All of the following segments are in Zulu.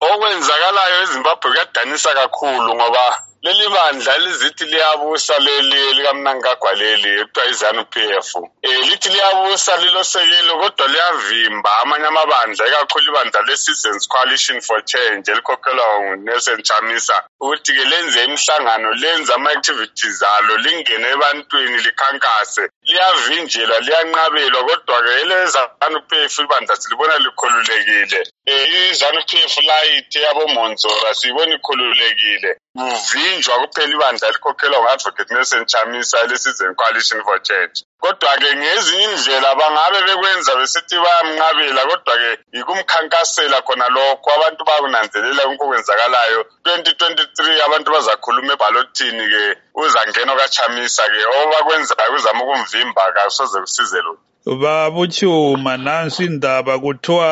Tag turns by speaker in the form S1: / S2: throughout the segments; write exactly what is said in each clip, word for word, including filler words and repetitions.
S1: Okwenzakalayo eZimbabwe kuyadanisa kakhulu ngoba leli bandla lizithi liyabusa leli likaMnangagwa leli ekuthiwa iZanu-P F. Eh lithi liyabusa lilosekelo kodwa liyavimba amanye amabandla ikakhulu ibandla le-Citizens Coalition for Change elikhokhelwa nguNelson Chamisa ukuthi ke lenze imihlangano lenze ama-activities alo lingene ebantwini likhankase liyavinjelwa liyanqabelwa kodwa ke eleZanu-P F ibandla silibona likhululekile. Eh iZanu-P F light yaboMonzora siyibona ikhululekile. Uvinjwa kuphela ibandla elikhokhelwa ngu-Advocate Nelson Chamisa le-Citizen Coalition for Change. Kodwa ke ngezinye indlela bangabe bekwenza besithi bayamnqabela kodwa ke ikumkhankasela khona lokho abantu bakunanzelela okwenzakalayo. twenty twenty-three abantu bazakhuluma ebhalotini ke uzangena kaChamisa ke obakwenzayo uzama ukumvimba kasoze kusize lo.
S2: Babuchuma nansi indaba kuthiwa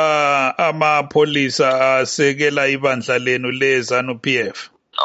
S2: amapholisa asekela ibandla lenu leZanu-P F.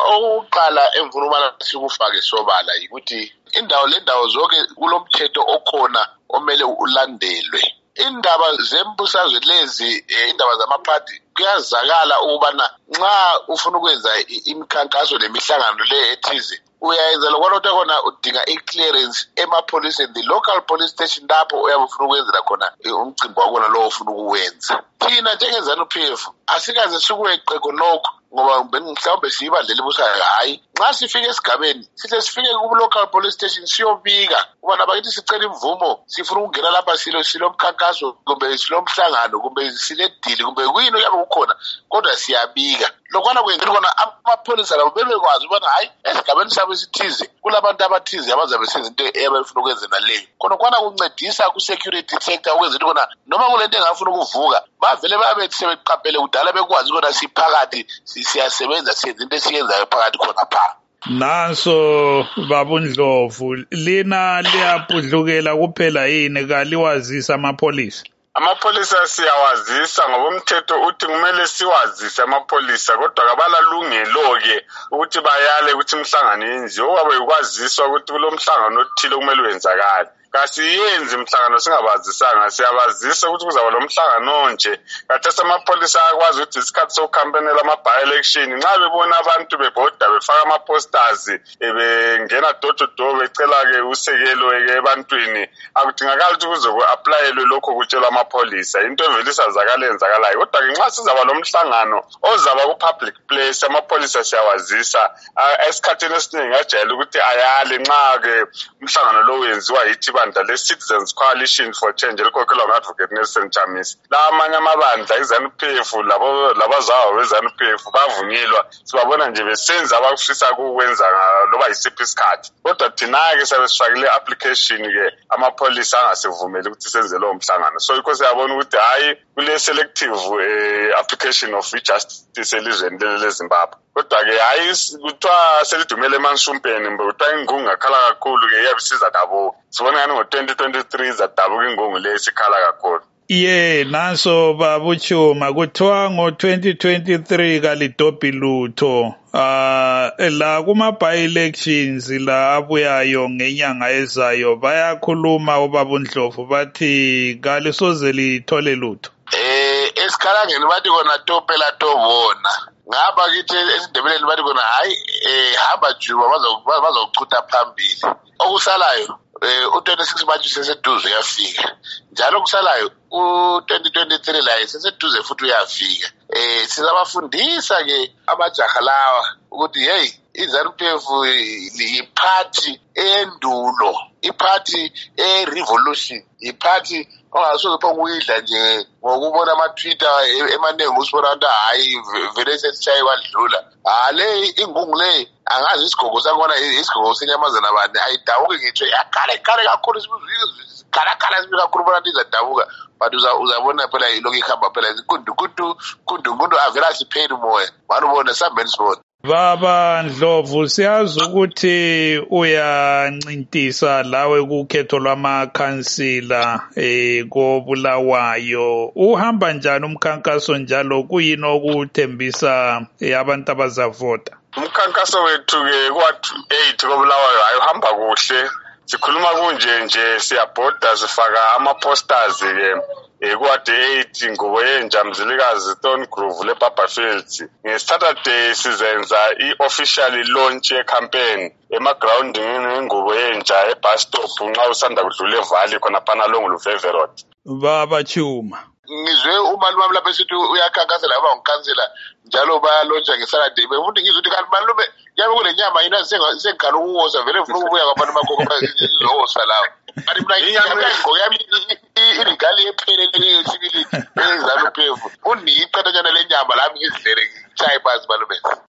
S3: Oqala emvuna ubala sikufake sobala ukuthi indawo le ndawo zonke kulomthetho okhona omele ulandelwe. Indaba zembusazwe lezi indaba zamaphathi kuyazakala ukubana nxa ufuna ukwenza imikhankaso nemihlangano le ethize uyayenza lokho khona udinga i-clearance emapholiseni, the local police station lapho uyabe ufuna ukwenzela khona umcimbi wakona lo ufuna ukuwenza. Thina njengeZanu-P F asikaze sikweqe khonokho ngoba mhlawumbe siyibandla elibusayo. Hayi, nxa sifike esigabeni sihle sifike ku-local police station siyobika ubana bakithi sicela imvumo sifuna ukungena lapha silo silomkhankaso kumbe silomhlangano kumbe siledili kumbe kuyini oyabe kukhona kodwa siyabika. Lokwana kwenzela khona amapholisa labo bebekwazi ubana hayi esigabeni sabo esithize kulabantu abathize abazabe senza into ebefuna ukwenza naleyo. Khona kwana kuncedisa ku-security sector ukwenzela khona noma kulento engafuna ukuvuka bavele babethi sebeqaphele kudala bekwazi khona siphakathi siyasebenza siyenza into esiyenzayo phakathi khona pha.
S2: Nanso babundlovu lina liyapudlukela kuphela yini kaliwazisa amapholisa?
S1: Amapholisa siyawazisa ngoba umthetho uthi kumele siwazise amapholisa kodwa kabalalungelo ke ukuthi bayale ukuthi imhlangano yenziwe owabe ukwaziswa ukuthi kulomhlangano othile kumele wenzakala. Kasiyenzi imhlangano singabazisanga siyabazisa ukuthi kuzaba lo mhlangano nje. Khathesi amapholisa akwazi ukuthi isikhathi sokukhampenela ama-by-election nxa bebona abantu bebhoda befaka ama-posters bengena door to door becela-ke usekelo-ke ebantwini akudingakala ukuthi kuze ku-aplayelwe lokho kutshelwa amapholisa into evele isazakala enzakalayo. Kodwa-ke nxa sizaba lo mhlangano ozaba ku-public place amapholisa siyawazisa esikhathini esiningi ajayele ukuthi ayale nxa-ke umhlangano lo wenziwa yithi ibandla le-Citizens Coalition for Change elikhokhelwa ngu-Advocate Nelson Chamisa. La amanye amabandla iZanu-P F labazayo beZanu-P F bavunyelwa sibabona nje besenza abakufisa ukwenza loba yisiphi isikhathi. Kodwa thina-ke sabe sifakile application-ke amapholisa angasivumeli ukuthi senze lowo mhlangano. So yikho siyabona ukuthi hayi kule selective eh, application of justice elizweni leZimbabwe. Kodwa-ke hayi kuthiwa selidumele emansumpeni mbe kuthiwa ingungu ngakhala kakhulu-ke iyabisiza dabo. Sibona ngani ngo-twenty twenty-three zadabuka ingungu le sikhala kakhulu.
S2: Ye nanso babuchuma kuthiwa ngo-twenty twenty-three kalidobhi lutho ah la kuma by-elections la abuyayo ngenyanga ezayo bayakhuluma obabundlovu bathi kalisoze lithole lutho.
S3: Eh esikhalangeni bathi kona topela tobona ngapha kithi esindebeleni bathi kona hayi eh hamba juba bazokuchutha phambili. Okusalayo eh u-twenty-six manje seseduze uyafika njalo kusalayo u-twenty twenty-three la seseduze futhi uyafika. Eh sizabafundisa ke amajaha lawa ukuthi hey iZanu-P F iphathi endulo iphathi e-revolution iphathi ongasoze phonguyidla nje ngokubona ama-Twitter emaningi usibona ukuthi hayi vele sesishaye kwadlula. Ale ingungu le angazi isigogo sakhona isigogo senyamazana abantu ayidawuke ngitsho yakhala ikhala kakhulu sikhala khala sibe kakhulu bona izadabuka but uzabona phela ilokhu ihamba phela kundu kundu kundu kundu avela sipheli moya wanubona sambeni sibona.
S2: Baba Ndlovu siyazi ukuthi uyancintisa lawe kukhetho lwamakhansila eh kobulawayo uhamba njani umkhankaso njalo kuyini okuthembisa abantu abazavota?
S1: Umkhankaso wethu ke kwa eight kobulawayo ayihamba kuhle sikhuluma kunje nje siyabhoda sifaka ama-posters-ke ekuwadi eight ngubo yenja Mzilikazi Stone Groove leBarberfields. Nge-Saturday sizenza i-official launch ye-campaign emagroundini ngubo yenja e-bus stop nxa usanda kudlula evali khonaphana Longoluveve Road.
S2: Baba Chuma,
S3: ngizwe umalume wami lapha esithi uyakhankasela aba ngikhansela njalo bayalontsha ngeSaturday befuthi ngizwe ukuthi kanti malume yabe kule nyama yina sengikhala ukuwosa vele ufuna ukubuya kwabantu bakho izowosa lawo kanti mina ngiyagqoka yami irigali epheleleyo yesibili ezalo phevu undiyiqathanyana lenyama lami ngizidlele ngichaye phansi malume.